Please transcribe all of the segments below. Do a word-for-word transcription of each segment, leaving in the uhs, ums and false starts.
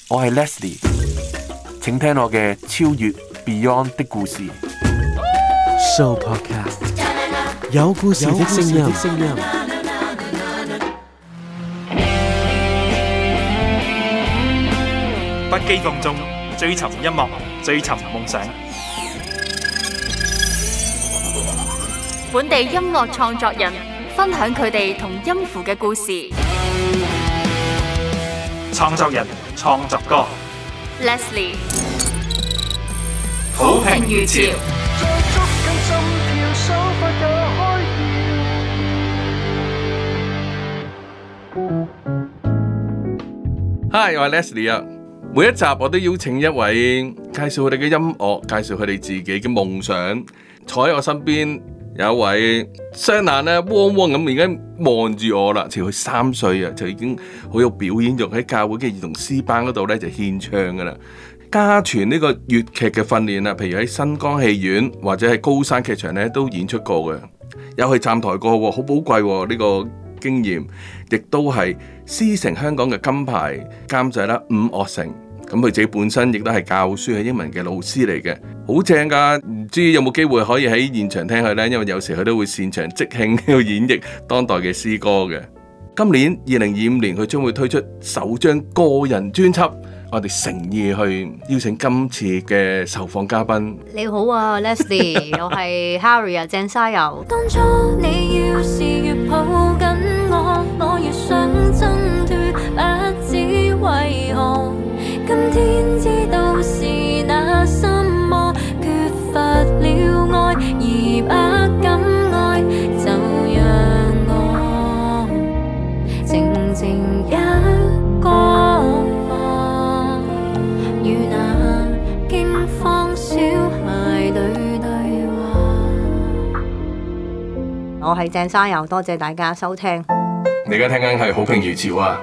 我係 Leslie，請聽我嘅超越 Beyond 的故事。 Show Podcast 有故事的聲音。 不羈放縱，追尋音樂，追尋夢想。 本地音樂創作人分享佢哋同音符嘅故事。 創作人創作歌 Leslie 好評如潮。 Hi， 我係 Leslie 啊。每一集我都邀請一位介紹佢哋嘅音樂，介紹佢哋自己嘅夢想。坐喺我身邊有一位雙眼咧，汪汪咁而家望住我啦。似佢三歲啊，就已經好有表演欲，喺教會嘅兒童詩班嗰度咧就獻唱噶啦。家傳呢個粵劇嘅訓練啊，譬如喺新光戲院或者係高山劇場咧都演出過嘅，又係站台過，好寶貴呢個經驗，亦都係師承香港嘅金牌監製啦，伍樂城。咁佢自己本身亦都係教書係英文嘅老師嚟嘅，好正噶。唔知有冇機會可以喺現場聽佢呢？因為有時佢都會擅長即興去演繹當代嘅詩歌嘅。今年二零二五年佢將會推出首張個人專輯，我哋誠意去邀請今次嘅受訪嘉賓。 你好啊 Leslie 我係 Harry 啊，鄭沙柔。當初你要是越抱緊我，我越想掙脫，不知為何今天知道是那什麼，缺乏了愛而不敢愛，就讓我靜靜一個與那驚慌小孩對對話。我係鄭沙柔，多謝大家收聽。 你而家聽緊係好評如潮啊！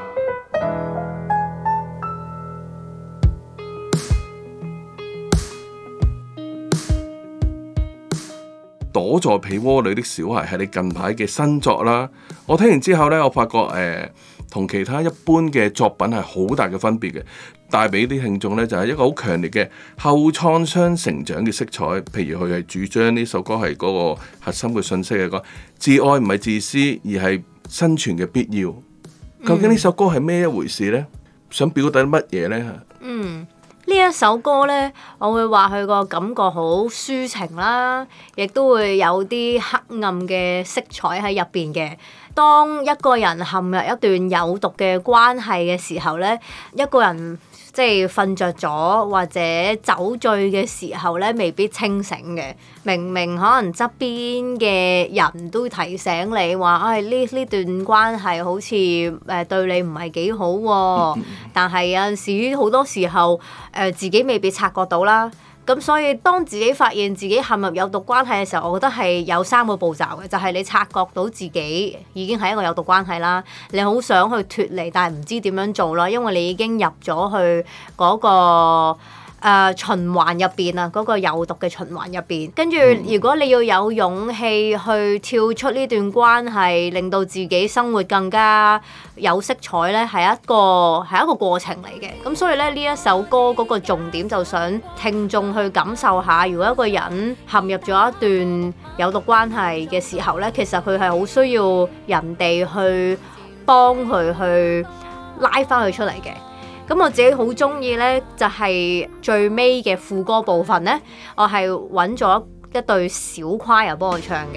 躲在被窩裏的小孩係你近排嘅新作啦。我聽完之後呢，我發覺誒同、呃、其他一般嘅作品係好大嘅分別嘅，帶俾啲聽眾呢，就係、是、一個好強烈嘅後創傷成長嘅色彩。譬如佢係主張呢首歌係嗰個核心嘅信息嘅講，自愛唔係自私，而係生存嘅必要。究竟呢首歌係咩一回事呢？想表達乜嘢呢？ 嗯。呢一首歌呢，我會話佢個感覺好抒情啦，亦都會有啲黑暗嘅色彩喺入邊嘅。當一個人陷入一段有毒嘅關係嘅時候呢，一個人即係瞓着咗或者酒醉嘅時候呢，未必清醒嘅。明明可能側邊嘅人都提醒你話，唉、哎，呢呢段關係好似誒、呃、對你唔係幾好喎、啊。但係有陣時好多時候誒、呃、自己未必察覺到啦。咁所以當自己發現自己陷入有毒關係嘅時候，我覺得係有三個步驟嘅，就係、是、你察覺到自己已經係一個有毒關係啦，你好想去脫離，但係唔知點樣做啦，因為你已經入咗去嗰、那個。誒、呃、循環入邊啊，嗰、那個有毒嘅循環入邊，跟住如果你要有勇氣去跳出呢段關係，令到自己生活更加有色彩咧，係一個係一個過程嚟嘅。咁所以咧，呢一首歌嗰個重點就想聽眾去感受下，如果一個人陷入咗一段有毒關係嘅時候咧，其實佢係好需要人哋去幫佢去拉翻佢出嚟嘅。咁我自己好中意咧，就係最尾嘅副歌部分咧，我係揾咗一隊小 choir 幫我唱嘅。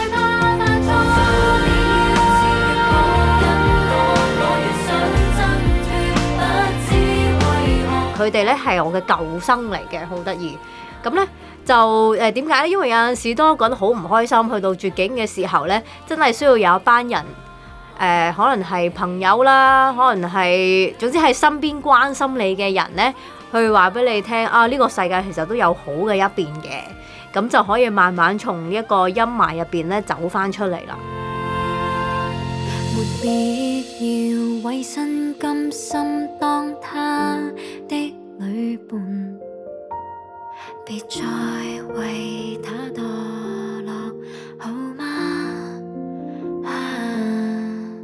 佢哋咧係我嘅舊生嚟嘅，好得意。咁咧就誒點解咧？因為有陣時當一個人好唔開心，去到絕境嘅時候咧，真係需要有一班人。誒、呃、可能係朋友啦，可能係總之係身邊關心你嘅人咧，去話俾你聽啊！呢、這個世界其實都有好嘅一邊嘅，咁就可以慢慢從一個陰霾入邊咧走翻出嚟啦。沒必要委身甘心當他的旅伴，別再為他墮落，好嗎？ 好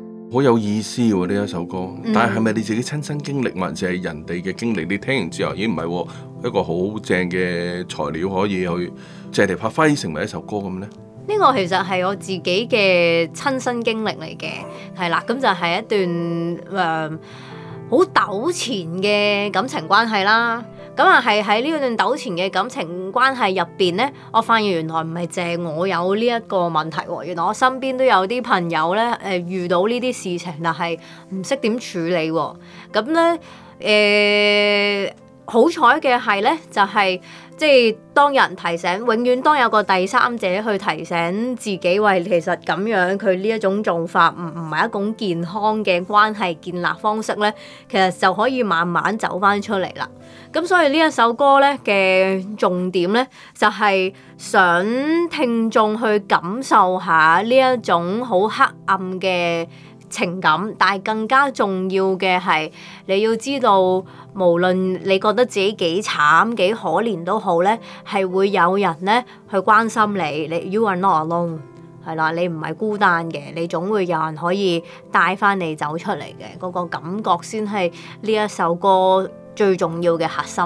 好有意思喎呢一首歌。但係係咪你自己親身經歷，還是係人哋嘅經歷？你聽完之後，咦唔係喎，一個好正嘅材料可以去借題發揮成為一首歌咁呢？ 呢個其實係我自己嘅親身經歷嚟嘅，係啦，咁就係一段誒好糾纏嘅感情關係啦。咁啊係喺呢段糾纏嘅感情關係入邊咧，我發現原來唔係淨係我有呢一個問題喎，原來我身邊都有啲朋友咧誒遇到呢啲事情，但係唔識點處理喎。咁咧誒好彩嘅係咧，就係、是。即係當人提醒，永遠當有個第三者去提醒自己，喂，其實咁樣佢呢一種做法唔唔係一種健康嘅關係建立方式咧，其實就可以慢慢走翻出嚟啦。咁所以呢一首歌咧嘅重點咧，就係想聽眾去感受下呢一種好黑暗嘅情感，但係更加重要嘅係你要知道，無論你覺得自己幾慘幾可憐都好咧，係會有人咧去關心你。你 You are not alone， 係啦，你唔係孤單嘅，你總會有人可以帶翻你走出嚟嘅。嗰個感覺先係呢一首歌最重要嘅核心。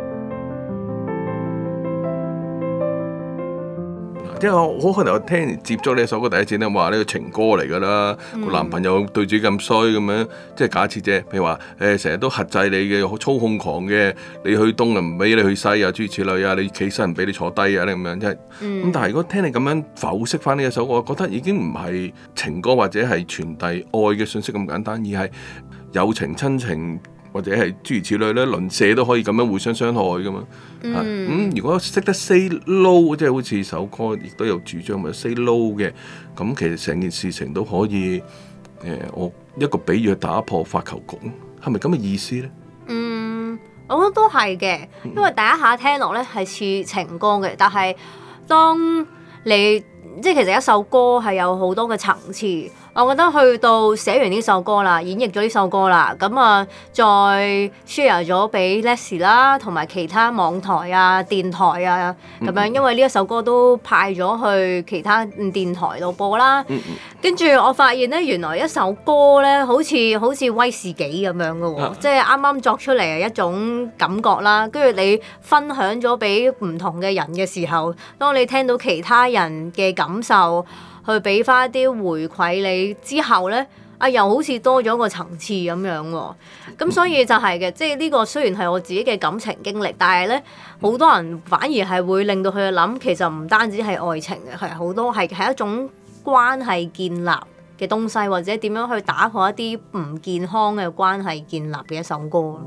即係我好可能我聽接咗呢一首歌第一次咧，話呢個情歌嚟㗎啦，個、嗯、男朋友對自己咁衰咁樣，即係假設啫。譬如話誒，成日都轄制你嘅，好操控狂嘅，你去東啊唔俾你去西啊，諸如此類啊，你企身唔俾你坐低啊，咁樣即係。咁、嗯、但係如果聽你咁樣剖析翻呢一首歌，我覺得已經唔係情歌或者係傳遞愛嘅信息咁簡單，而係友情、親情。或者係諸如此類咧，鄰舍都可以咁樣互相傷害噶嘛。咁、嗯嗯、如果識得 say no， 即係好似首歌亦都有主張咪 say no 嘅，咁其實成件事情都可以誒、呃，我一個比喻去打破發球局，係咪咁嘅意思咧？ 嗯，我覺得都係嘅，因為第一下聽落咧係似情歌嘅，但係當你即係其實一首歌係有好多嘅層次。我覺得去到寫完呢首歌啦，演繹咗呢首歌啦，咁啊再 share 咗俾 Leslie 啦，同埋其他網台啊、電台啊咁樣，因為呢一首歌都派咗去其他電台度播啦。跟住我發現咧，原來一首歌咧，好似好似威士忌咁樣嘅喎，啊、即係啱啱作出嚟係一種感覺啦。跟住你分享咗俾唔同嘅人嘅時候，當你聽到其他人嘅感受，去俾翻一啲回饋你之後咧，啊又好似多咗個層次咁樣喎。咁所以就係嘅，即係呢個雖然係我自己嘅感情經歷，但係咧好多人反而係會令到佢哋諗，其實唔單止係愛情嘅，係好多係係一種關係建立嘅東西，或者點樣去打破一啲唔健康嘅關係建立嘅一首歌。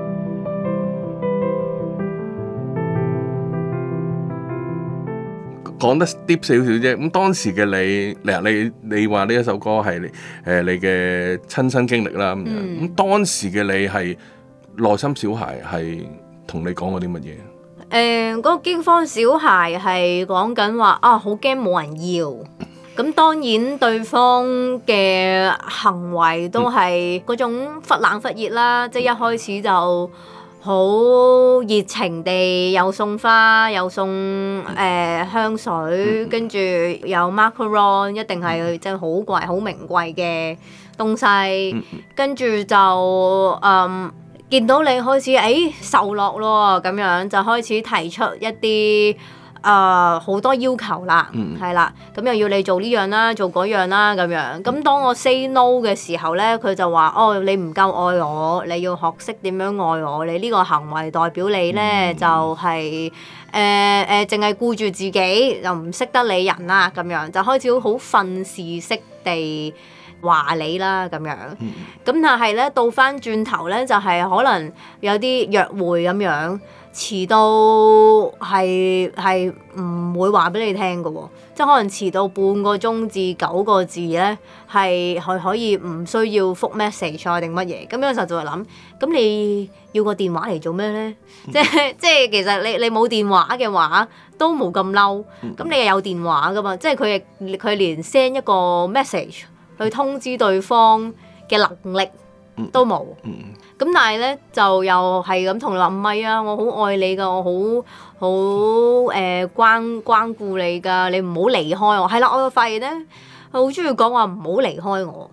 講得 deep 少少啫，咁當時嘅你，你你你話呢一首歌係誒、呃、你嘅親身經歷啦，咁樣，咁、嗯、當時嘅你係內心小孩係同你講過啲乜嘢？誒、 呃，嗰、那個驚慌小孩係講緊話啊，好驚冇人要。咁當然對方嘅行為都係嗰種忽冷忽熱啦，即係一開始就好熱情地又送花又送誒、呃、香水，跟住有 macaron， 一定係即係好貴好名貴嘅東西，跟住就嗯見到你開始誒受落咯，咁樣就開始提出一啲誒好多要求啦，係啦、嗯，咁又要你做呢樣啦，做嗰樣啦，咁樣。咁當我 say no 嘅時候咧，佢就話：哦，你唔夠愛我，你要學識點樣愛我。你呢個行為代表你咧，嗯、就係誒誒，淨係顧住自己，就唔識得理人啦，咁樣就開始好訓示式地話你啦，咁樣。咁、嗯、但係咧，倒翻轉頭咧，就係、是、可能有啲約會咁樣。遲到係係唔會話俾你聽嘅喎，即係可能遲到半個鐘至九個字咧，係係可以唔需要覆 message 啊定乜嘢，咁有時候就會諗，咁你要個電話嚟做咩咧？即係即係其實你你冇電話嘅話都冇咁嬲，咁你又有電話噶嘛？即係佢亦佢連 send 一個 message 去通知對方嘅能力都冇。咁但係咧就又係咁同你話唔係啊，我好愛你㗎，我好好誒關關顧你㗎，你唔好離開我。係啦，我就發現咧，佢好中意講話唔好離開我，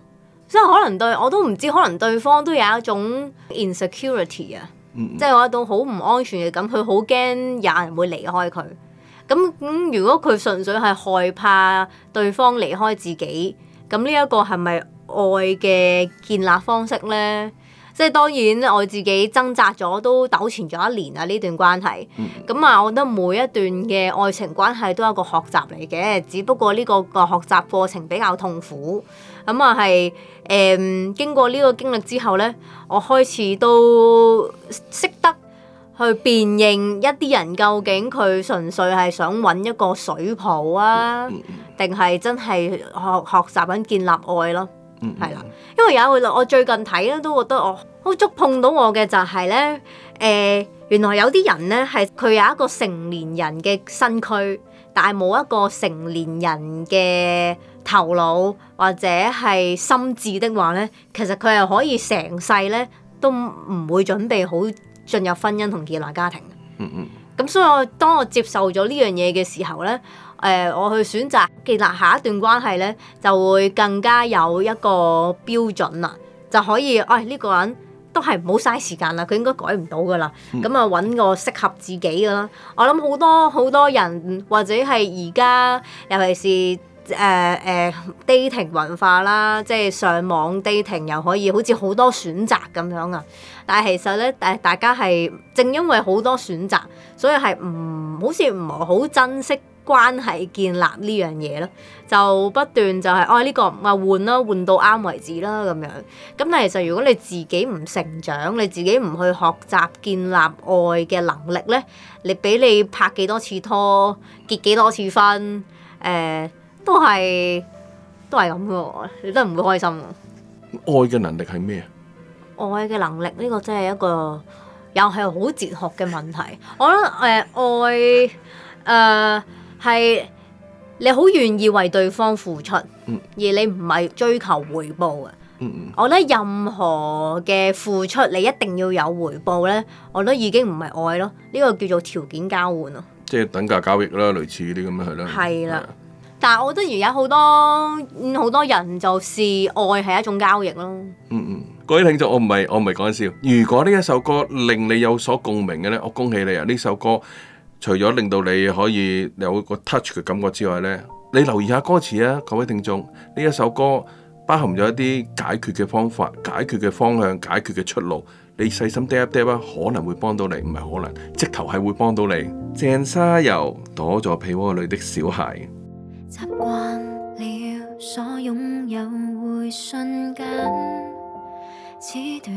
即係可能對我都唔知，可能對方都有一種 insecurity 啊， 嗯即係有一種好唔安全嘅感，佢好驚有人會離開佢。咁咁、嗯、如果佢純粹係害怕對方離開自己，咁呢一個係咪愛嘅建立方式咧？即係當然我自己掙扎咗都糾纏咗一年啊，呢段關係。咁啊、嗯，我覺得每一段嘅愛情關係都係一個學習嚟嘅，只不過呢個個學習過程比較痛苦。咁啊係誒經過呢個經歷之後咧，我開始都識得去辨認一啲人究竟佢純粹係想揾一個水泡啊，定係真係學學習緊建立愛咯。係啦，因為有一個我最近睇咧，都覺得我好觸碰到我嘅就係咧，誒原來有啲人咧係佢有一個成年人嘅身軀，但係冇一個成年人嘅頭腦或者係心智的話咧，其實佢係可以成世咧都唔會準備好進入婚姻同建立家庭。嗯嗯。咁所以我當我接受咗呢樣嘢嘅時候咧，誒、呃、我去選擇建立下一段關係咧，就會更加有一個標準啦，就可以，哎呢、呢個人都係唔好嘥時間啦，佢應該改唔到噶啦，咁啊揾個適合自己噶啦。我諗好多好多人或者係而家，尤其是。誒誒、uh, uh, dating 文化啦，即係上網 dating 又可以好似好多選擇咁樣啊！但係其實咧，誒大家係正因為好多選擇，所以係唔好似唔係好珍惜關係建立呢樣嘢咯，就不斷就係哦呢個啊換啦，換到啱為止啦咁樣。咁但係其實如果你自己唔成長，你自己唔去學習建立愛嘅能力咧，你俾你拍幾多次拖，結幾多次婚，誒、呃。都係都係咁嘅喎，你都唔會開心喎。 愛嘅能力係咩啊？ 愛嘅能力呢、呢個真係一個又係好哲學嘅問題。我覺得誒、呃、愛誒係、呃、你好願意為對方付出，嗯、而你唔係追求回報嘅。嗯嗯、我覺得任何嘅付出你一定要有回報咧，我覺得已經唔係愛咯。呢、呢個叫做條件交換咯。即係等價交易啦，類似啲咁樣係啦。 係啦。但係我覺得而家好多好多人就視愛係一種交易咯。 嗯嗯，各位聽眾，我唔係我唔係講笑。如果呢一首歌令你有所共鳴嘅咧，我恭喜你啊！呢首歌除咗令到你可以有個 touch 嘅感覺之外咧，你留意下歌詞啊，各位聽眾，呢一首歌包含咗一啲解決嘅方法、解決嘅方向、解決嘅出路。你細心嗒一嗒啊，可能會幫到你，唔係可能，直頭係會幫到你。鄭沙柔躲在被窩裏的小孩。 習慣了所擁有會瞬間褫奪，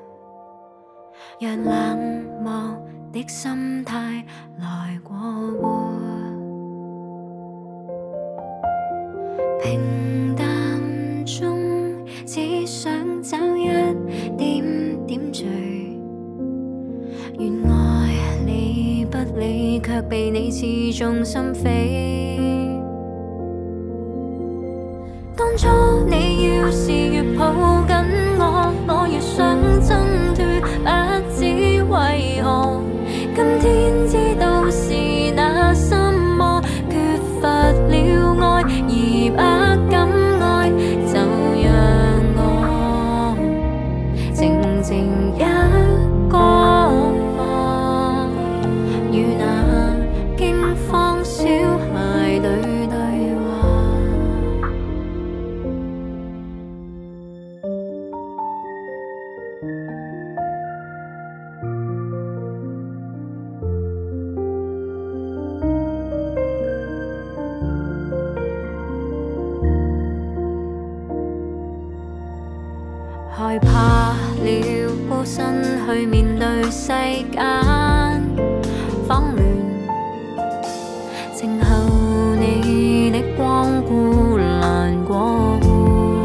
讓冷漠的心態來過活，平淡中只想找一點點綴，原愛理不理卻被你刺中心扉。當初你要是越抱緊我，我越想掙脫，不知為何今天知道是那心魔缺乏了愛，而不敢愛，就讓我靜靜一個與那驚慌小孩對對話。害怕了孤身去面對世間慌亂，靜候你的光顧難過活，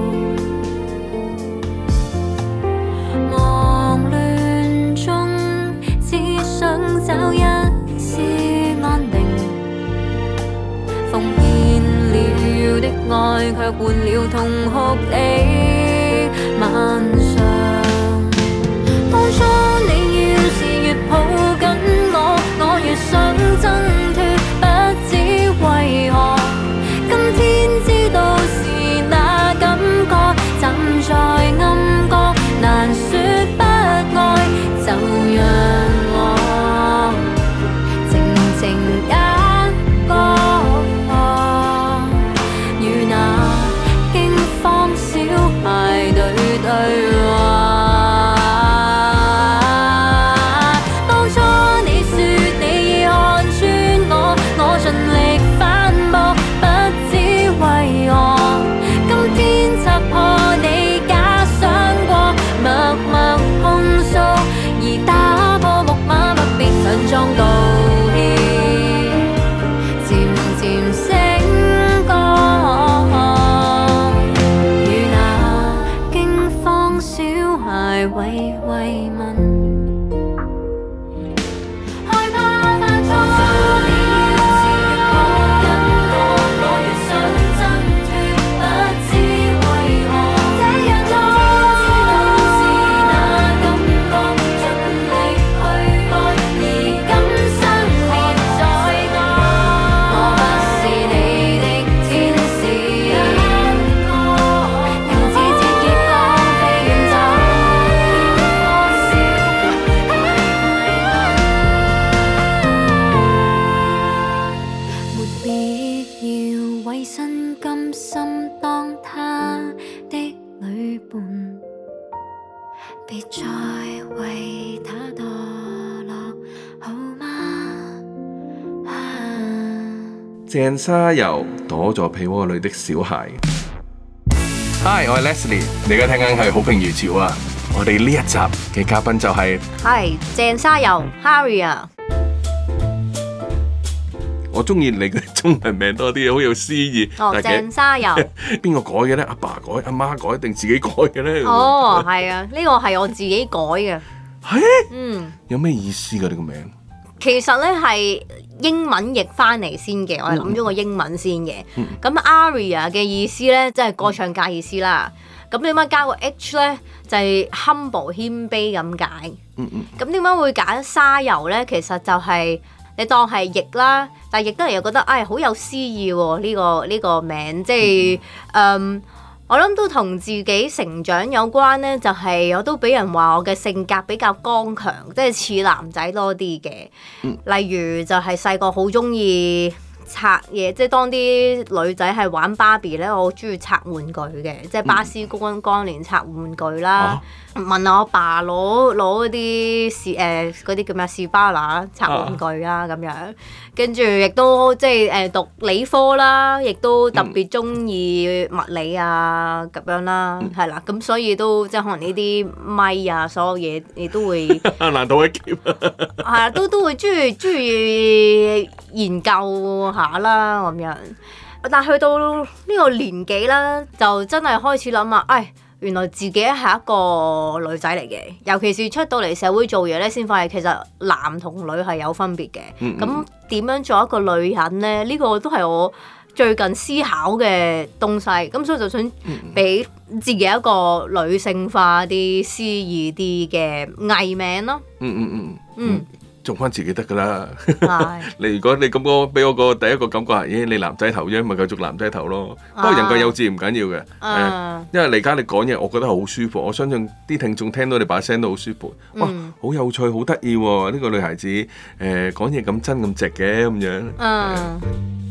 忙亂中只想找一絲安定，奉獻了的愛卻換了痛哭的晚上。當初你要是越抱緊我，我越想掙脫，不知為何今天知道是那感覺，站在就讓我靜靜一個，與那驚慌小孩對對話。當初你說你已看穿我，我盡力反駁，不知為何今天拆破你假想過，默默控訴，而打破木馬不必強裝道歉，漸漸醒覺，與那驚慌小孩慰慰問。害怕犯錯，你越是越抱緊我，我越想掙脫，不知為何這樣做。知道是那感覺，盡力去愛，而今生別再多。我不是你的天使，停止節結我飛遠走，沒必要委身甘心當他的旅伴，別再為他墮落，好嗎？啊鄭沙柔躲咗被窩裏的小孩。Hi，我係 Leslie，你而家聽緊係好評如潮啊！我哋呢一集嘅嘉賓就係、 係鄭沙柔 Harry 啊， 我中意你嘅中文名多啲，好有詩意。 哦但係鄭沙柔， 邊個改嘅咧？阿爸改、阿媽改定自己改嘅咧？ 哦係啊，呢個係我自己改嘅， 係嗯。 有咩意思㗎？你個名？ 其實咧係英文譯翻嚟先嘅，我係諗咗個英文先嘅。咁 Aria 嘅意思咧，即係歌唱家意思啦。咁點解加個 H 咧？就係 humble 謙卑咁解。咁點解會揀沙柔咧？其實就係你當係譯啦，但係譯得嚟又覺得唉好有詩意喎。呢個呢個名即係嗯。我諗都同自己成長有關咧，就係、我都俾人話我嘅性格比較剛強，即係似男仔多啲嘅。 嗯例如就係細個好中意拆嘢，即係當啲女仔係玩芭比咧，我好中意拆玩具嘅，即係巴斯光光年拆玩具啦。 啊問我爸攞攞嗰啲士誒嗰啲叫咩士巴拿拆玩具啦咁樣，跟住亦都即係誒讀理科啦，亦都特別中意物理啊咁樣啦，係啦，咁所以都即係可能呢啲咪啊，所有嘢你都會難到一劫啊！ 係啊，都都會中意中意研究下啦咁樣。但係去到呢個年紀啦，就真係開始諗啊，唉。原來自己係一個女仔嚟嘅，尤其是出到嚟社會做嘢咧，先發現其實男同女係有分別嘅。咁點、嗯嗯、樣做一個女人咧？呢、這個都係我最近思考嘅東西。咁所以就想俾自己一個女性化啲、詩意啲嘅藝名咯。 嗯嗯嗯嗯。 嗯做翻自己得噶啦， 係你如果你咁個俾我個第一個感覺係，咦你男仔頭啫，咪繼續男仔頭咯。不過人格幼稚唔緊要嘅，誒，因為你而家你講嘢，我覺得好舒服。我相信啲聽眾聽到你把聲都好舒服。哇，好有趣，好得意喎！呢個女孩子誒講嘢咁真咁直嘅咁樣。 嗯。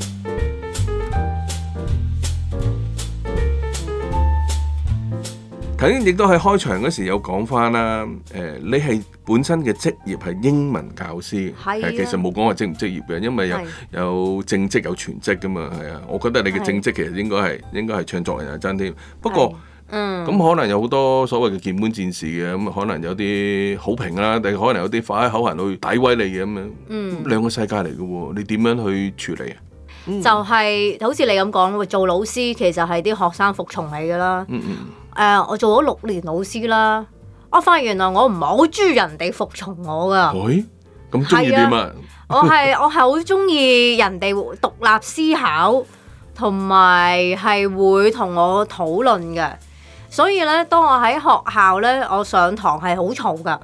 頭先亦都喺開場嗰時有講翻啦，誒，你係本身嘅職業係英文教師，係、啊、其實冇講話職唔職業嘅，因為有有正職有全職噶嘛，係啊，我覺得你嘅正職其實應該係應該係唱作人係真添，不過，嗯，咁可能有好多所謂嘅鍵盤戰士嘅，咁可能有啲好評啦，定可能有啲發喺口痕去詆毀你嘅咁樣，嗯，兩個世界嚟嘅喎，你點樣去處理啊？ 就係、是、好似你咁講，做老師其實係啲學生服從你㗎啦。嗯嗯。誒、呃，我做咗六年老師啦，我發現原來我唔係好中意人哋服從我㗎。 喂、哎，咁中意點啊？ 我係我係好中意人哋獨立思考，同埋係會同我討論嘅。所以咧，當我喺學校咧，我上堂係好嘈㗎。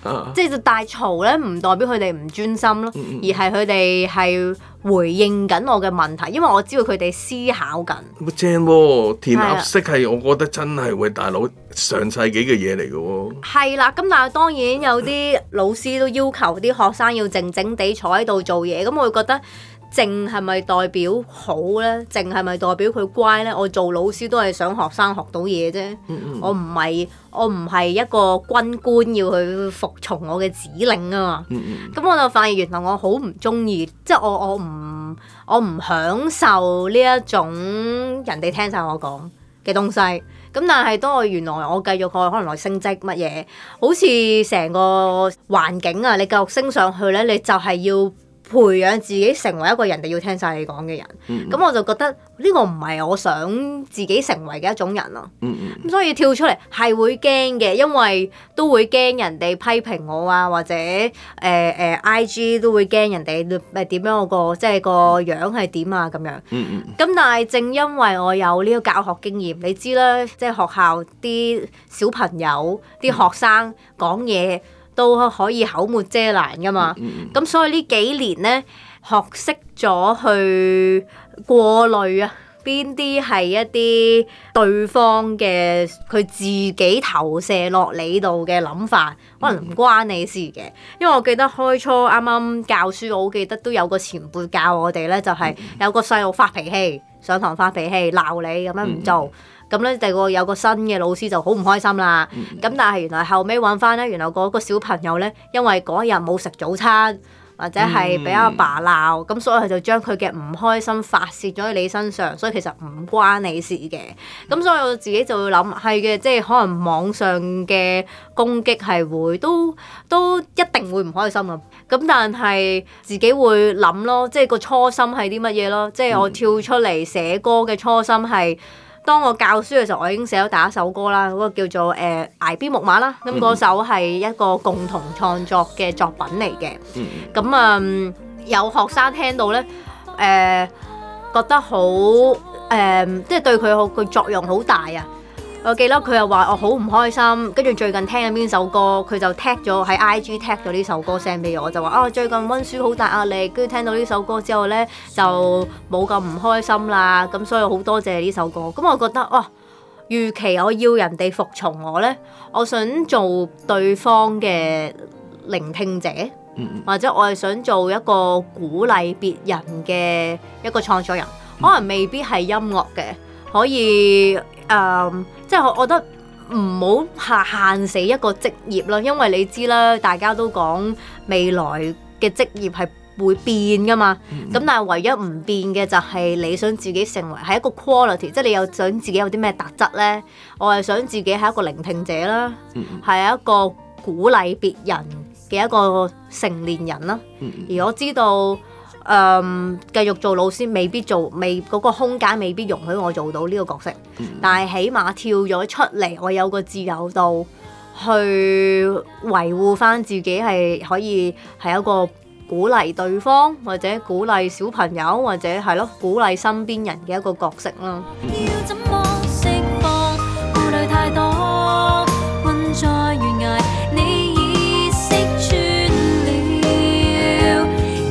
啊即係大嘈咧，唔代表佢哋唔專心咯， 嗯嗯而係佢哋係回應緊我嘅問題，因為我知道佢哋思考緊。 咁正喎，填鴨式係我覺得真係喂大佬上世紀嘅嘢嚟嘅喎。 係啦，咁但係當然有啲老師都要求啲學生要靜靜地坐喺度做嘢，咁我會覺得靜係咪代表好咧？靜係咪代表佢乖咧？我做老師都係想學生學到嘢啫， 嗯嗯我唔係我唔係一個軍官要去服從我嘅指令啊嘛。 嗯嗯咁我就發現原來我好唔中意，即係我我唔我唔享受呢一種人哋聽晒我講嘅東西。咁但係當我原來我繼續去可能來升職乜嘢，好似成個環境啊，你繼續升上去咧，你就係要培養自己成為一個人哋要聽晒你講嘅人。咁、 嗯我就覺得呢個唔係我想自己成為嘅一種人咯。 嗯嗯咁所以跳出嚟係會驚嘅，因為都會驚人哋批評我啊，或者誒誒、呃呃、I G 都會驚人哋誒點樣我個即係個樣係點啊咁樣。 嗯嗯咁但係正因為我有呢個教學經驗，你知啦，即係學校啲小朋友、啲學生講嘢都可以口沒遮攔噶嘛。 嗯咁所以呢幾年咧，學識咗去過濾啊，邊啲係一啲對方嘅佢自己投射落你度嘅諗法，可能唔關你事嘅。因為我記得開初啱啱教書，我好記得都有個前輩教我哋咧，就係、是、有個細路發脾氣，上堂發脾氣鬧你咁樣唔做。咁咧，第個有個新嘅老師就好唔開心啦。咁、嗯、但係原來後尾揾翻咧，原來嗰個小朋友咧，因為嗰日冇食早餐，或者係俾阿爸鬧，咁、嗯、所以佢就將佢嘅唔開心發泄咗喺你身上，所以其實唔關你事嘅。咁所以我自己就會諗，係嘅，即係可能網上嘅攻擊係會都都一定會唔開心啊。咁但係自己會諗咯，即係個初心係啲乜嘢咯？即係我跳出嚟寫歌嘅初心係。當我教書嘅時候，我已經寫咗第一首歌啦，嗰、那個叫做誒《崖邊木馬》啦。咁嗰首係一個共同創作嘅作品嚟嘅。咁啊、嗯，有學生聽到咧，誒、呃、覺得好誒，即、呃、係、就是、對佢好，佢作用好大啊！我記得佢又話我好唔開心，跟住最近聽緊邊首歌，佢就 tag 咗喺 I G tag 咗呢首歌 send 俾我，就話啊最近溫書好大壓力，跟住聽到呢首歌之後咧就冇咁唔開心啦，咁所以好多謝呢首歌。咁我覺得哇，預期我要人哋服從我咧，我想做對方嘅聆聽者，或者我係想做一個鼓勵別人嘅一個創作人，可能未必係音樂嘅，可以。誒、嗯，即係我覺得唔好限限死一個職業咯，因為你知啦，大家都講未來嘅職業係會變噶嘛。咁、嗯、但係唯一唔變嘅就係你想自己成為係一個 quality，即係你又想自己有啲咩特質咧？我係想自己係一個聆聽者啦，係、嗯、一個鼓勵別人嘅一個成年人啦。嗯、而我知道。誒、嗯，繼續做老師未必做，未嗰、嗰個空間未必容許我做到呢個角色。嗯、但係起碼跳咗出嚟，我有個自由度去維護翻自己，係可以係一個鼓勵對方，或者鼓勵小朋友，或者係咯鼓勵身邊人嘅一個角色啦。要怎麼釋放顧慮太多，困在懸崖，你已識穿了。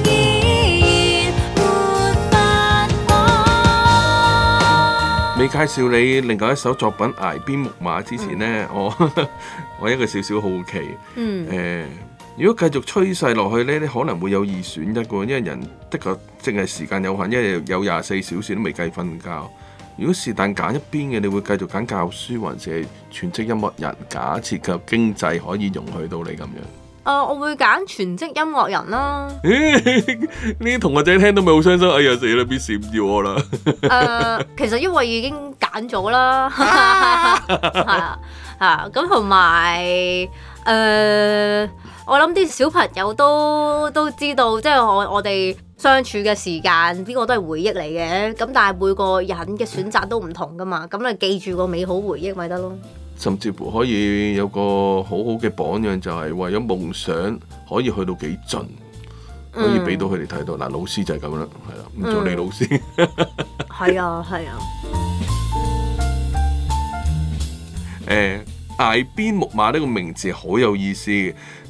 未介紹你另外一首作品《崖邊木馬》之前呢，嗯、我我一個少少好奇，嗯呃、如果繼續趨勢落去呢，你可能會有二選一嘅，因為人的確淨係時間有限，因為有廿四小時都未計瞓覺。如果是但揀一邊嘅，你會繼續揀教書，還是係全職音樂人？假設佢經濟可以容許到你咁樣。 誒、uh, 我會揀全職音樂人啦。 呢啲同學仔聽到咪好傷心，哎呀死啦，邊閃住我啦！ 誒，uh, 其實因為已經揀咗啦，係啊，係咁同埋誒，我諗啲小朋友都都知道，即係我我哋相處嘅時間，呢個都係回憶嚟嘅。咁但係每個人嘅選擇都唔同噶嘛，咁你記住個美好回憶咪得咯。 甚至乎可以有個好好嘅榜樣，就係為咗夢想可以去到幾盡，可以俾到佢哋睇到。嗱、嗯，老師就係咁啦，係啦，唔做你老師。 係啊，係啊。 誒，崖邊木馬呢個名字好有意思嘅。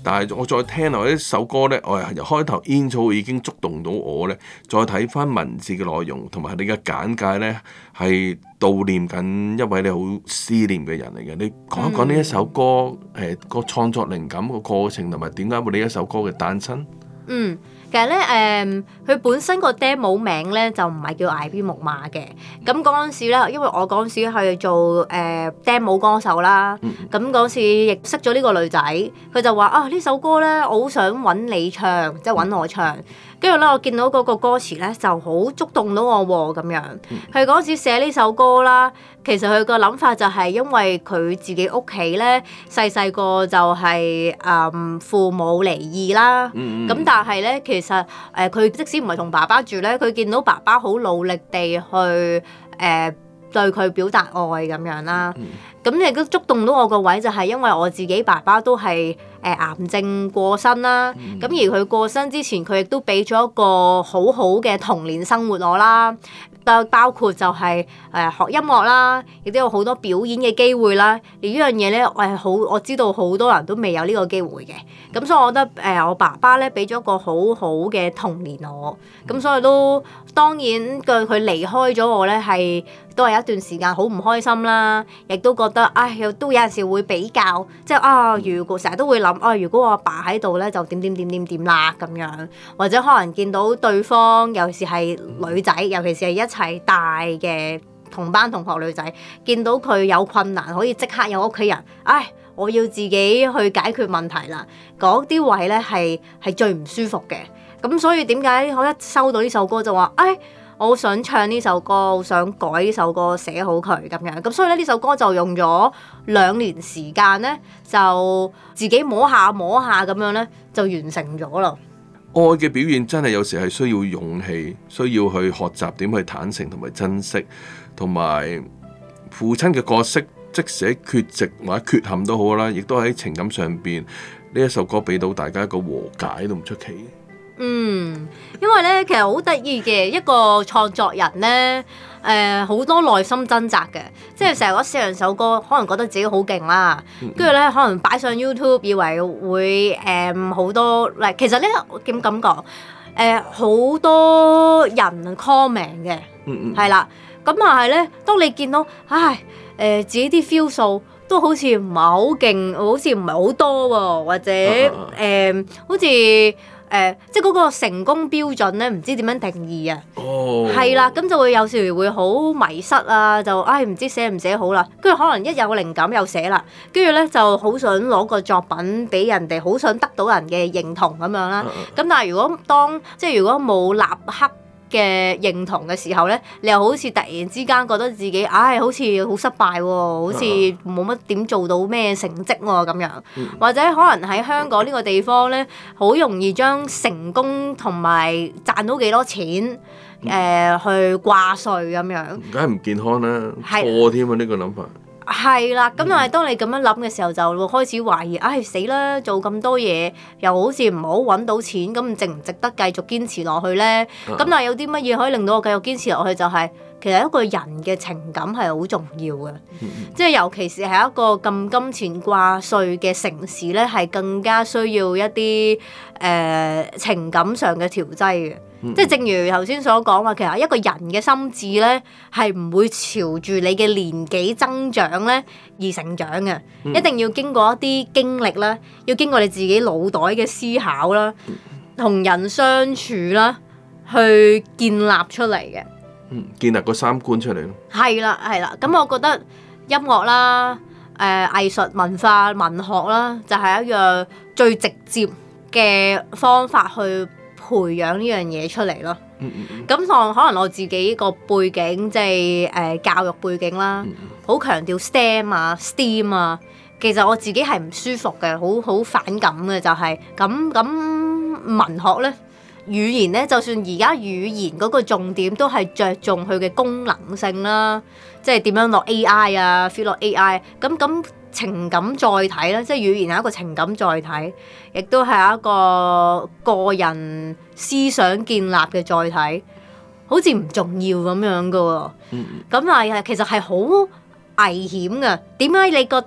但係我再聽落呢首歌呢，我由開頭煙草已經觸動到我呢，再睇翻文字嘅內容同埋你嘅簡介呢，係悼念緊一位你好思念嘅人嚟嘅。你講一講呢一首歌誒、嗯呃、個創作靈感個過程同埋點解會呢一首歌嘅誕生？ 嗯，其實咧誒，佢、呃、本身個 demo 名咧就唔係叫艾邊木馬嘅。咁嗰陣時咧，因為我嗰陣時係做誒、呃、demo 歌手啦，咁嗰、嗯、時亦識咗呢個女仔，佢就話啊呢首歌咧，我好想揾你唱，即係揾我唱。跟住咧，我見到嗰個歌詞咧就好觸動到我喎，咁樣。佢嗰陣時寫呢首歌啦，其實佢個諗法就係因為佢自己屋企咧細細個就係、是、誒、嗯、父母離異啦，咁、嗯、但係咧其實誒佢、呃、即使唔係同爸爸住咧，佢見到爸爸好努力地去誒、呃、對佢表達愛咁樣啦。咁亦都觸動到我個位就係因為我自己爸爸都係誒、呃、癌症過身啦，咁、嗯、而佢過身之前佢亦都俾咗一個好好嘅童年生活我啦，包包括就係、是、誒、呃、學音樂啦，亦都有好多表演嘅機會啦。而呢樣嘢咧，我係好我知道好多人都未有呢個機會嘅，咁所以我覺得誒、呃、我爸爸咧俾咗個好好嘅童年我，咁所以都當然佢佢離開咗我咧係都係一段時間好唔開心啦，亦都覺得唉，又都有陣時會比較，即係啊，如果成日都會諗啊，如果我阿爸喺度咧，就點點點點點啦咁樣，或者可能見到對方，尤其是係女仔，尤其是係一齊大嘅同班同學女仔，見到佢有困難，可以即刻有屋企人，唉，我要自己去解決問題啦，嗰啲位咧係係最唔舒服嘅。咁所以點解我一收到呢首歌就話，唉，我好想唱呢首歌，好想改呢首歌，寫好佢咁樣。咁所以咧呢首歌就用咗兩年時間咧，就自己摸下摸下咁樣咧，就完成咗啦。 愛嘅表現真係有時係需要勇氣，需要去學習點去坦誠同埋珍惜，同埋父親嘅角色，即使喺缺席或者缺陷都好啦，亦都喺情感上邊呢一首歌俾到大家一個和解都唔出奇。 嗯，因為咧其實好得意嘅一個創作人咧，誒、呃、好多內心掙扎嘅，即係成日嗰寫完首歌，可能覺得自己好勁啦，跟住咧可能擺上 YouTube， 以為會誒好、呃、多，嗱其實咧點咁講，誒好、呃、多人 comment 嘅，係啦、嗯，咁但係咧，當你見到唉誒、呃、自己啲 feel 數都好似唔係好勁，好似唔係好多喎，或者誒、呃、好似。誒、呃，即係嗰個成功標準咧，唔知點樣定義啊？哦，係啦，咁就會有時會好迷失啊，就唉唔知寫唔寫好啦。跟住可能一有靈感又寫啦，跟住咧就好想攞個作品俾人哋，好想得到人嘅認同咁樣啦。咁、uh uh. 但係如果當即係如果冇立刻嘅認同嘅時候咧，你又好似突然之間覺得自己唉好似好失敗喎、哦，好似冇乜點做到咩成績喎、哦、咁樣，嗯、或者可能喺香港呢個地方咧，好容易將成功同埋賺到幾多錢誒、呃、去掛帥咁樣， 梗係唔健康啦，錯添啊呢個諗法。 係啦，咁但係當你咁樣諗嘅時候，就會開始懷疑，唉死啦！做咁多嘢，又好似唔好揾到錢，咁值唔值得繼續堅持落去咧？咁、啊、但係有啲乜嘢可以令到我繼續堅持落去？就係、是、其實一個人嘅情感係好重要嘅，嗯、即係尤其是係一個咁金錢掛帥嘅城市咧，係更加需要一啲誒、呃、情感上嘅調劑嘅。即係正如頭先所講話，其實一個人嘅心智咧係唔會朝住你嘅年紀增長咧而成長嘅，嗯、一定要經過一啲經歷啦，要經過你自己腦袋嘅思考啦，同人相處啦，去建立出嚟嘅。 嗯，建立個三觀出嚟咯。係啦，係啦。咁我覺得音樂啦、誒、呃、藝術文化、文學啦，就係、是、一樣最直接嘅方法去培養呢樣嘢出嚟咯。咁同、嗯嗯、可能我自己個背景即係誒教育背景啦，好、嗯、強調 STEM 啊、STEAM 啊。其實我自己係唔舒服嘅，好好反感嘅就係咁咁文學咧。語言咧，就算而家語言嗰個重點都係着重佢嘅功能性啦，即係點樣落 A I 啊 fit 落 A I。咁咁情感載體啦，即係語言係一個情感載體，亦都係一個個人思想建立嘅載體，好似唔重要咁樣噶喎。咁啊，其實係好危險噶。點解你覺得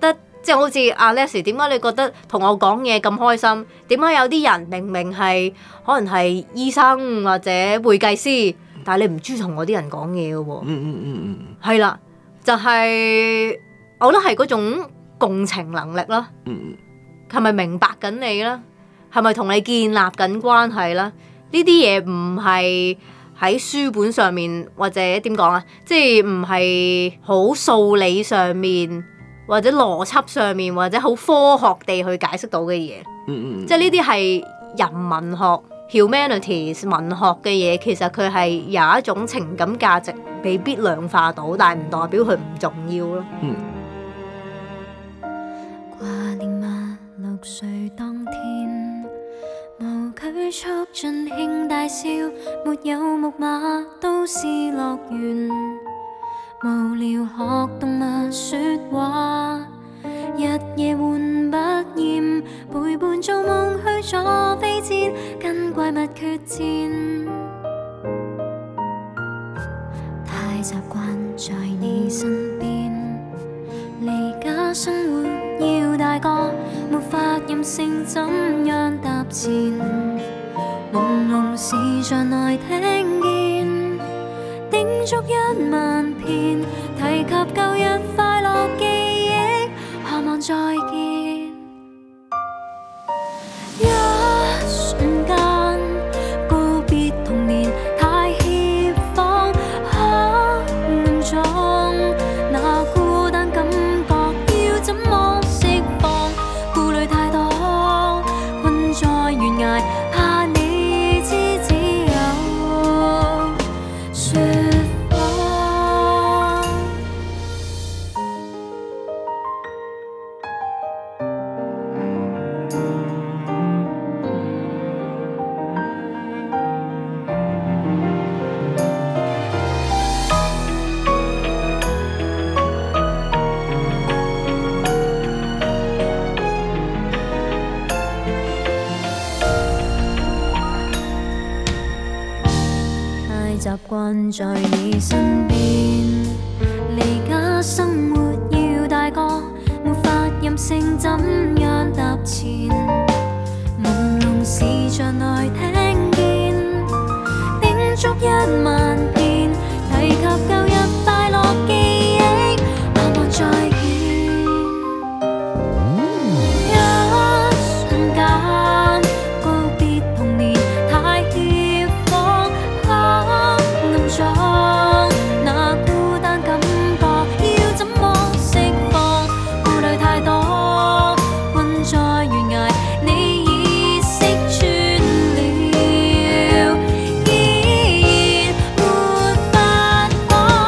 即係好似阿 Leslie，點解你覺得同我講嘢咁開心？點解有啲人明明係可能係醫生或者會計師，但係你唔中意同我啲人講嘢嘅喎？ 嗯嗯嗯嗯， 係啦，就係、我覺得係嗰種共情能力啦。 嗯嗯， 係咪明白緊你啦？係咪同你建立緊關係啦？呢啲嘢唔係喺書本上面或者點講啊？即係唔係好數理上面或者邏輯上面或者好科學地去解釋到嘅嘢。 嗯嗯， 即係呢啲係人文學 humanities 文學嘅嘢，其實佢係有一種情感價值未必量化到，但係唔代表佢唔重要咯。 嗯。 掛念嗎？六歲當天，無拘束盡興大笑，沒有木馬，都是樂園。無聊學動物說話，日夜換不厭，陪伴做夢去坐飛氈，跟怪物決戰。太習慣在你身邊，離家生活要大個，沒法任性怎樣踏前。朦朧視像內聽見，叮囑一萬遍，提及舊日快樂記憶，渴望再見。一瞬間告別童年，太怯慌，黑暗中那孤單感覺要怎麼釋放？顧慮太多，困在懸崖，怕你知只有說謊。太習慣在你身邊，離家生活要大個，沒法任性怎樣踏前。朦朧視像內聽見，叮囑一萬遍，提及舊日快樂記憶，渴望再見。一瞬間告別童年，太怯慌，黑暗中那孤單感覺要怎麼釋放？顧慮太多，困在懸崖，你已識穿了，依然沒法看。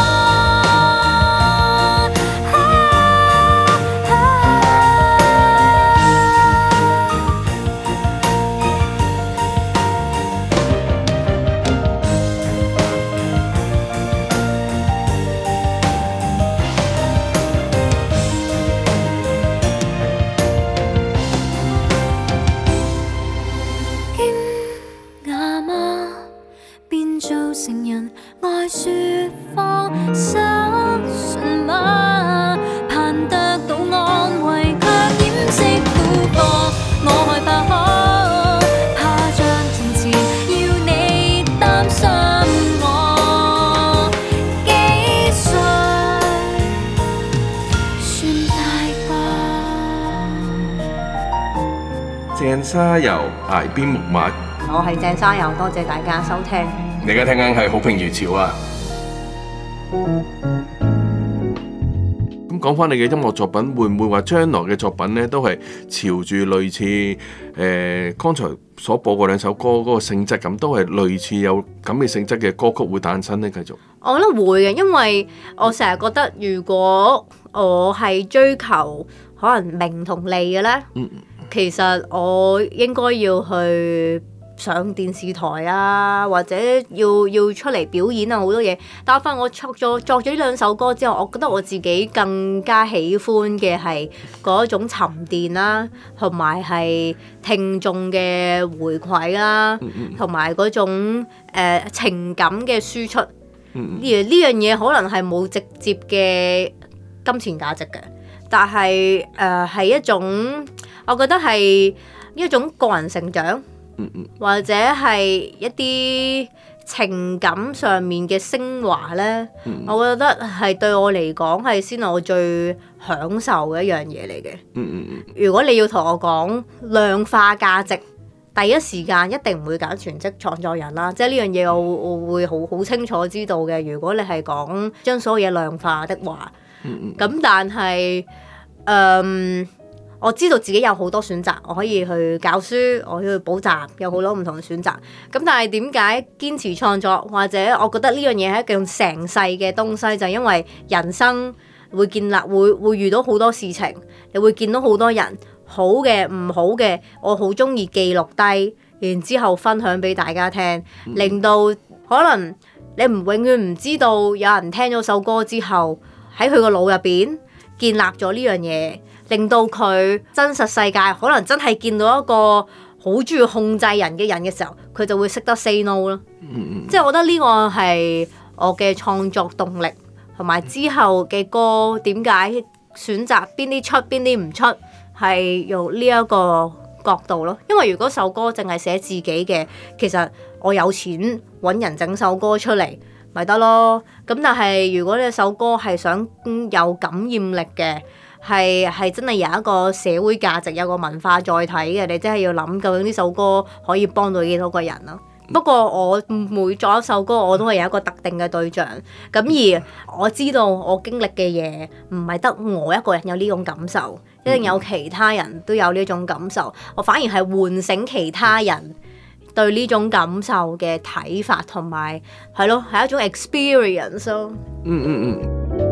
驚訝嗎？變做成人愛說謊，失信嗎？盼得到安慰，卻掩飾苦況。我害怕可，怕像從前要你擔心我幾歲算大個。 鄭沙遊崖邊木馬， 我係鄭沙友，多謝大家收聽。 你而家聽緊係好評如潮啊！咁講翻你嘅音樂作品，會唔會話將來嘅作品咧都係朝住類似誒剛才所播過兩首歌嗰個性質咁，都係類似有咁嘅性質嘅歌曲會誕生咧？繼續， 我覺得會嘅，因為我成日覺得，如果我係追求可能名同利嘅咧， 嗯其實我應該要去上電視台啊，或者要要出嚟表演啊，好多嘢。但係發現我作咗作咗呢兩首歌之後，我覺得我自己更加喜歡嘅係嗰種沉澱啦，同埋係聽眾嘅回饋啦，同埋嗰種、呃、情感嘅輸出。 嗯而呢樣嘢可能係冇直接嘅金錢價值嘅。 但係誒係一種，我覺得係一種個人成長， 嗯嗯或者係一啲情感上面嘅升華咧。 嗯我覺得係對我嚟講係先係我最享受嘅一樣嘢嚟嘅。 嗯嗯嗯如果你要同我講量化價值，第一時間一定唔會揀全職創作人啦。即係呢樣嘢我我會好好清楚知道嘅。如果你係講將所有嘢量化的話， 嗯嗯咁但係誒、嗯，我知道自己有好多選擇，我可以去教書，我可以去補習，有好多唔同嘅選擇。咁但係點解堅持創作，或者我覺得呢樣嘢係一樣成世嘅東西，就係因為人生會建立，會會遇到好多事情，你會見到好多人，好嘅唔好嘅，我好中意記錄低，然之後分享俾大家聽，令到可能你唔永遠唔知道有人聽咗首歌之後喺佢個腦入邊建立咗呢樣嘢，令到佢真實世界可能真係見到一個好中意控制人嘅人嘅時候，佢就會識得 say no 咯。 嗯即係我覺得呢個係我嘅創作動力，同埋之後嘅歌點解選擇邊啲出邊啲唔出，係用呢一個角度咯。因為如果首歌淨係寫自己嘅，其實我有錢揾人整首歌出嚟咪得咯。咁但係如果你首歌係想有感染力嘅，係係真係有一個社會價值，有個文化載體嘅，你真係要諗究竟呢首歌可以幫到幾多個人咯。不過我每作一首歌我都係有一個特定嘅對象，咁而我知道我經歷嘅嘢唔係得我一個人有呢種感受，一定有其他人都有呢種感受。我反而係喚醒其他人對呢種感受嘅睇法，同埋係咯，係一種 experience 咯。 嗯嗯嗯。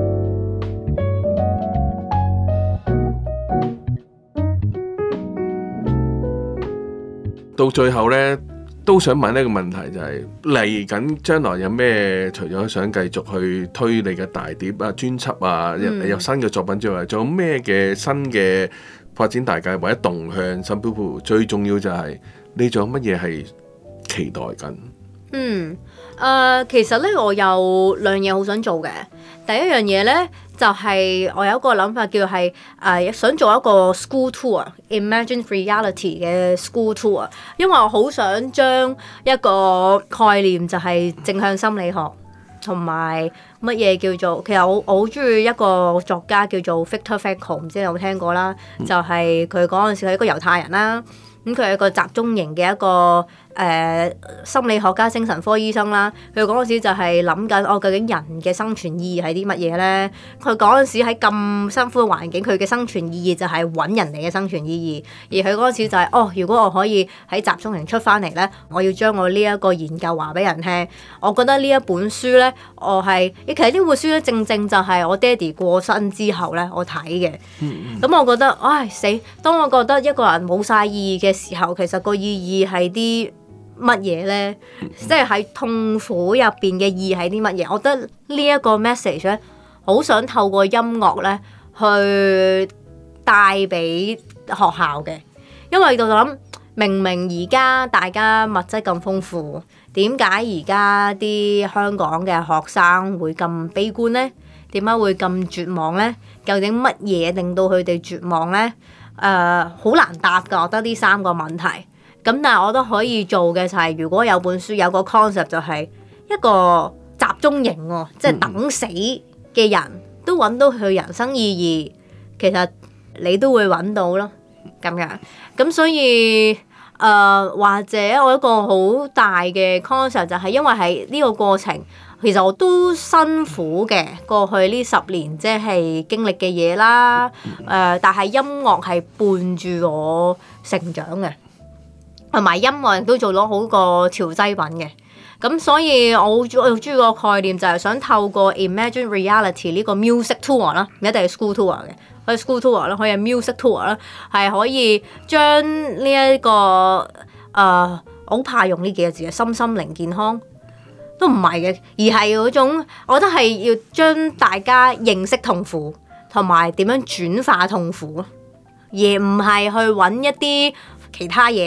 到最後呢，都想問一個問題，就係嚟緊將來有咩？除咗想繼續去推你嘅大碟啊、專輯啊， 嗯、 有新嘅作品之外，仲有咩嘅新嘅發展大計或者動向？甚至乎最重要就係你仲有乜嘢係期待緊？ 嗯，誒、呃，其實咧我有兩嘢好想做嘅。第一樣嘢咧就係、是、我有一個諗法叫係誒、呃、想做一個 school tour，Imagine Reality 嘅 school tour，因為我好想將一個概念就係正向心理學同埋乜嘢叫做，其實我我好中意一個作家叫做 Viktor Frankl， 唔知你有冇聽過啦？嗯、就係佢嗰陣時係一個猶太人啦，咁佢係一個集中營嘅一個。誒、呃、心理學家、精神科醫生啦，佢嗰陣時就係諗緊，哦，究竟人嘅生存意義係啲乜嘢咧？佢嗰陣時喺咁辛苦嘅環境，佢嘅生存意義就係揾人哋嘅生存意義。而佢嗰陣時就係、是，哦，如果我可以喺集中營出翻嚟咧，我要將我呢一個研究話俾人聽。我覺得呢一本書咧，我係，其實呢本書咧，正正就係我爹哋過身之後咧，我睇嘅。咁、嗯嗯、我覺得，唉死！當我覺得一個人冇晒意義嘅時候，其實個意義係啲乜嘢咧？即係喺痛苦入邊嘅意義係啲乜嘢？我覺得呢一個 message 咧，好想透過音樂咧去帶俾學校嘅，因為就諗明明而家大家物質咁豐富，點解而家啲香港嘅學生會咁悲觀咧？點解會咁絕望咧？究竟乜嘢令到佢哋絕望咧？誒、呃，好難答㗎，我覺得呢三個問題。咁但係我都可以做嘅就係，如果有本書有個 concept 就係一個集中營喎，即係等死嘅人都揾到佢人生意義，其實你都會揾到咯，咁樣。咁所以誒、呃，或者我一個好大嘅 concept 就係因為係呢個過程，其實我都辛苦嘅，過去呢十年即係經歷嘅嘢啦。誒、呃，但係音樂係伴住我成長嘅。同埋音樂亦都做咗好個調劑品嘅，咁所以我好中意個概念就係想透過 Imagine Reality 呢個 music tour 啦，唔一定係 school tour 嘅，可以 school tour 啦，可以係 music tour 啦，係可以將呢一個誒，我好怕用呢幾個字嘅心心靈健康都唔係嘅，而係嗰種我覺得係要將大家認識痛苦同埋點樣轉化痛苦咯，而唔係去揾一啲其他嘢。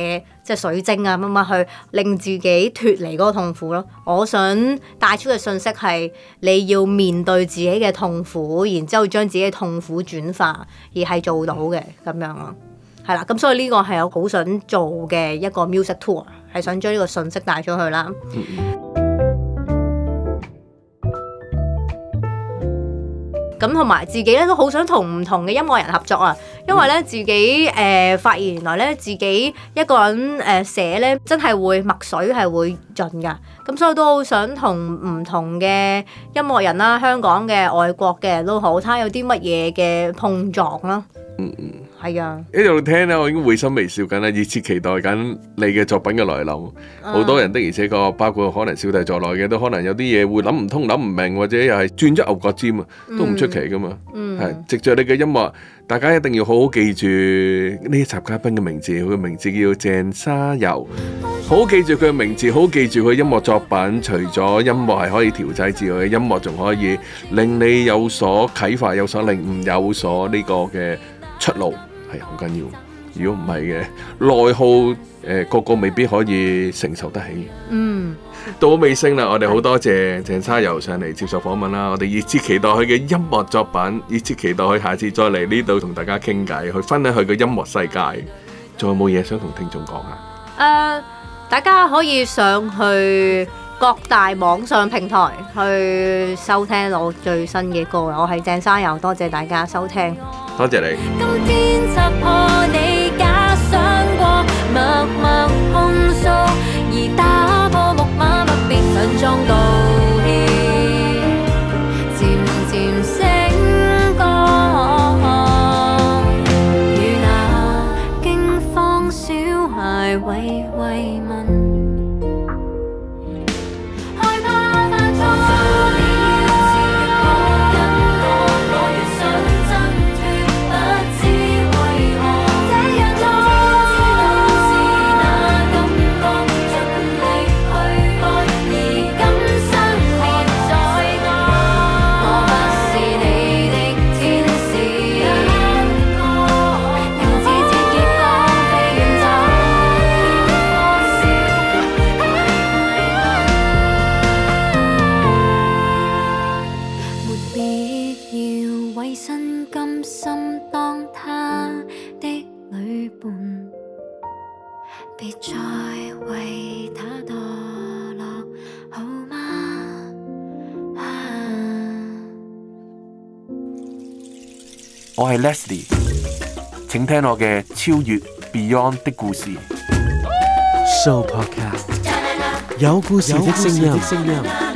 即係水晶啊乜乜去令自己脫離嗰個痛苦咯。我想帶出嘅信息係你要面對自己嘅痛苦，然之後將自己嘅痛苦轉化，而係做到嘅咁樣咯。係啦，咁所以呢個係我好想做嘅一個 music tour， 係想將呢個信息帶出去啦。咁同埋自己咧都好想同唔同嘅音樂人合作啊，因為咧自己誒、呃、發現原來咧自己一個人誒寫咧真係會墨水係會盡㗎，咁所以都好想同唔同嘅音樂人啦，香港嘅、外國嘅都好，睇下有啲乜嘢嘅碰撞啦。嗯嗯，係啊。 一路聽咧，我已經會心微笑緊啦，熱切期待緊你嘅作品嘅來臨。好、嗯、多人的而且確，包括可能小弟在內嘅，都可能有啲嘢會諗唔通、諗唔明，或者又係轉咗牛角尖啊，都唔出奇噶嘛。嗯，係藉著你嘅音樂，大家一定要好好記住呢一集嘉賓嘅名字，佢嘅名字叫鄭沙柔。好好記住佢嘅名字，好好記住佢音樂作品。除咗音樂係可以調劑之外，音樂仲可以令你有所啟發、有所領悟、有所呢個嘅出路，係好緊要。如果唔係嘅內耗，誒、呃、個個未必可以承受得起。嗯，到尾聲啦，我哋好多謝鄭沙柔上嚟接受訪問啦。我哋熱切期待佢嘅音樂作品，熱切期待佢下次再嚟呢度同大家傾偈，去分享佢嘅音樂世界。仲有冇嘢想同聽眾講啊？誒、uh，大家可以上去各大網上平台去收聽我最新嘅歌。我係鄭沙柔，多謝大家收聽。多謝你。今天拆破你假想過，默默控訴，而打破木馬不必強裝道歉，漸漸醒覺，與那驚慌小孩慰慰問。別再為他墮落，好嗎？ 我係 Leslie， 請聽我嘅超越 Beyond 的故事。 Show Podcast 有故事的聲音。